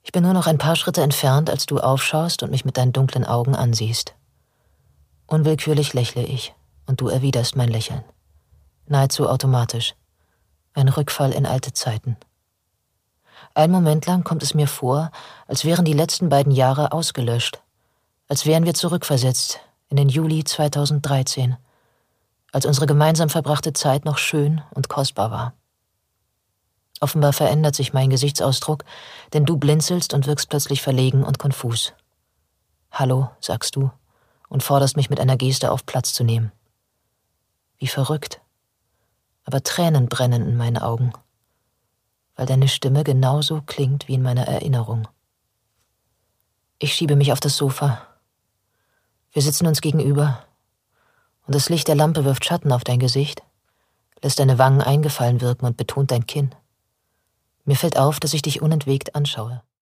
Ich bin nur noch ein paar Schritte entfernt, als du aufschaust und mich mit deinen dunklen Augen ansiehst. Unwillkürlich lächle ich und du erwiderst mein Lächeln. Nahezu automatisch. Ein Rückfall in alte Zeiten. Einen Moment lang kommt es mir vor, als wären die letzten beiden Jahre ausgelöscht. Als wären wir zurückversetzt in den Juli 2013. Als unsere gemeinsam verbrachte Zeit noch schön und kostbar war. Offenbar verändert sich mein Gesichtsausdruck, denn du blinzelst und wirkst plötzlich verlegen und konfus. »Hallo«, sagst du und forderst mich mit einer Geste auf, Platz zu nehmen. Wie verrückt. Aber Tränen brennen in meinen Augen, weil deine Stimme genauso klingt wie in meiner Erinnerung. Ich schiebe mich auf das Sofa. Wir sitzen uns gegenüber und das Licht der Lampe wirft Schatten auf dein Gesicht, lässt deine Wangen eingefallen wirken und betont dein Kinn. Mir fällt auf, dass ich dich unentwegt anschaue.